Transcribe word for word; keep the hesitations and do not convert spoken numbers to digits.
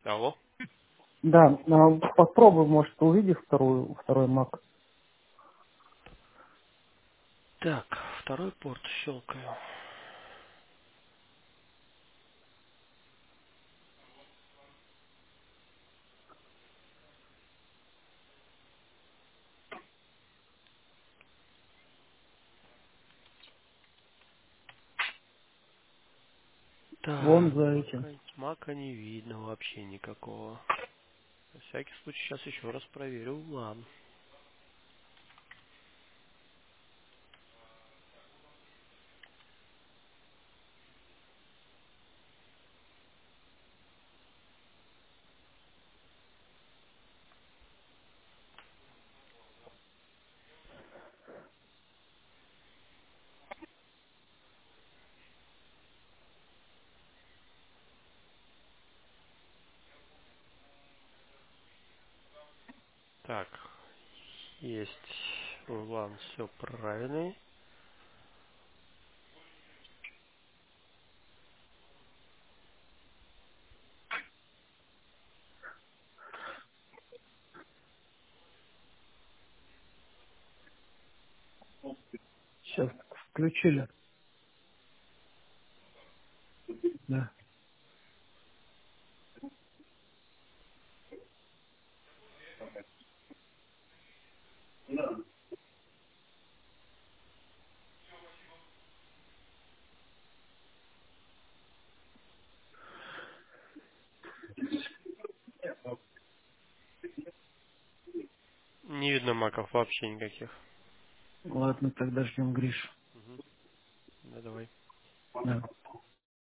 Алло. Да, а, попробуй, может, увидишь вторую, второй мак. Так, второй порт щелкаю. Вон Так, за этим. мака, мака не видно вообще никакого. На всякий случай сейчас еще раз проверю лан. Так, есть лан, все правильный. Сейчас включили. Да. Не видно маков вообще никаких. Ладно, тогда ждем Гришу. Угу. Да, давай. Да.